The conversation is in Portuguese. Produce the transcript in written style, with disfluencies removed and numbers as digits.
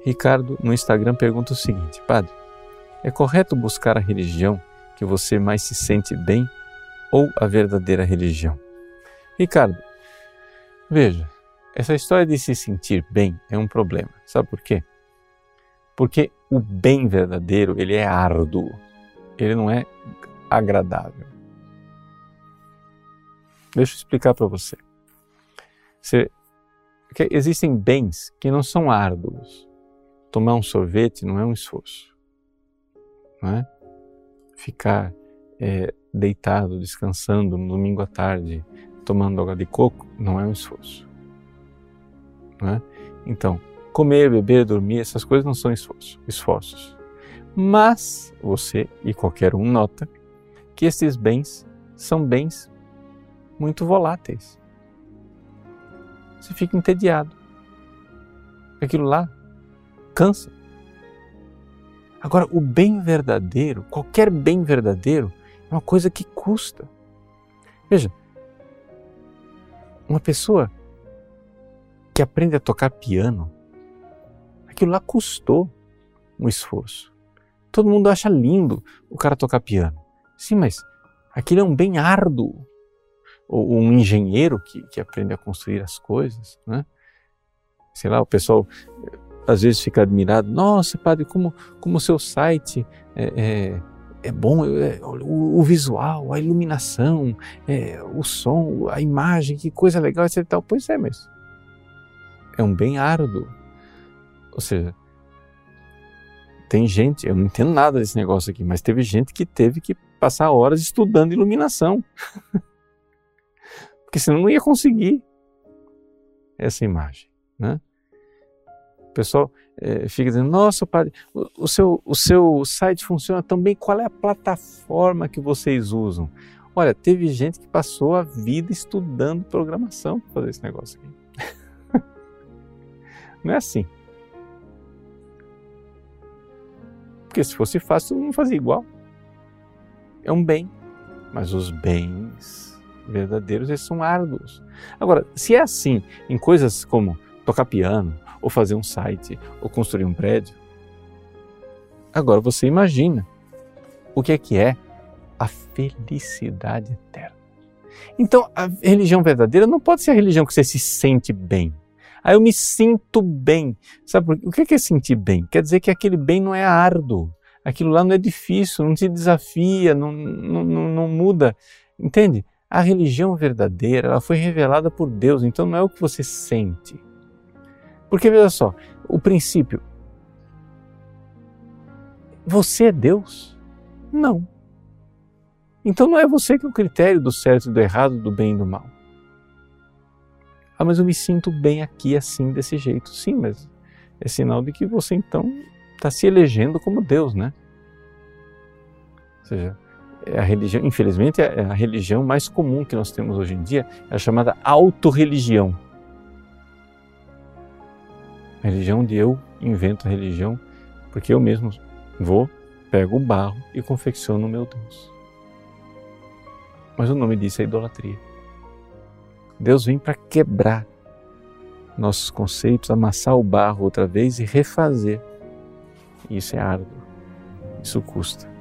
Ricardo, no Instagram, pergunta o seguinte: Padre, é correto buscar a religião que você mais se sente bem ou a verdadeira religião? Ricardo, veja, essa história de se sentir bem é um problema. Sabe por quê? Porque o bem verdadeiro, ele é árduo, ele não é agradável. Deixa eu explicar para você. Existem bens que não são árduos. Tomar um sorvete não é um esforço, não é? Ficar deitado, descansando no domingo à tarde, tomando água de coco, não é um esforço, não é? Então, comer, beber, dormir, essas coisas não são esforços. Mas você e qualquer um nota que esses bens são bens muito voláteis. Você fica entediado. Aquilo lá cansa. Agora, o bem verdadeiro, qualquer bem verdadeiro, é uma coisa que custa. Veja, uma pessoa que aprende a tocar piano, aquilo lá custou um esforço. Todo mundo acha lindo o cara tocar piano. Sim, mas aquilo é um bem árduo. Ou um engenheiro que aprende a construir as coisas, né? Sei lá, o pessoal às vezes fica admirado. Nossa, padre, como o seu site é bom, o visual, a iluminação, o som, a imagem, que coisa legal, etc. Tal. Pois é, mas é um bem árduo. Ou seja, tem gente, eu não entendo nada desse negócio aqui, mas teve gente que teve que passar horas estudando iluminação. Porque senão não ia conseguir essa imagem, né? O pessoal fica dizendo, nossa, padre, o seu site funciona tão bem, qual é a plataforma que vocês usam? Olha, teve gente que passou a vida estudando programação para fazer esse negócio aqui. Não é assim. Porque se fosse fácil, todo mundo fazia igual. É um bem, mas os bens verdadeiros, eles são árduos. Agora, se é assim em coisas como tocar piano, ou fazer um site, ou construir um prédio, agora você imagina o que é a felicidade eterna. Então, a religião verdadeira não pode ser a religião que você se sente bem. Eu me sinto bem. Sabe por quê? O que é sentir bem? Quer dizer que aquele bem não é árduo, aquilo lá não é difícil, não te desafia, não muda. Entende? A religião verdadeira, ela foi revelada por Deus, então não é o que você sente. Porque, veja só, o princípio, você é Deus? Não. Então não é você que é o critério do certo e do errado, do bem e do mal. Mas eu me sinto bem aqui, assim, desse jeito. Sim, mas é sinal de que você, então, está se elegendo como Deus, né? Ou seja, a religião, infelizmente, é a religião mais comum que nós temos hoje em dia, é a chamada autorreligião. A religião onde eu invento a religião, porque eu mesmo pego o barro e confecciono o meu Deus. Mas o nome disso é idolatria. Deus vem para quebrar nossos conceitos, amassar o barro outra vez e refazer. E isso é árduo, isso custa.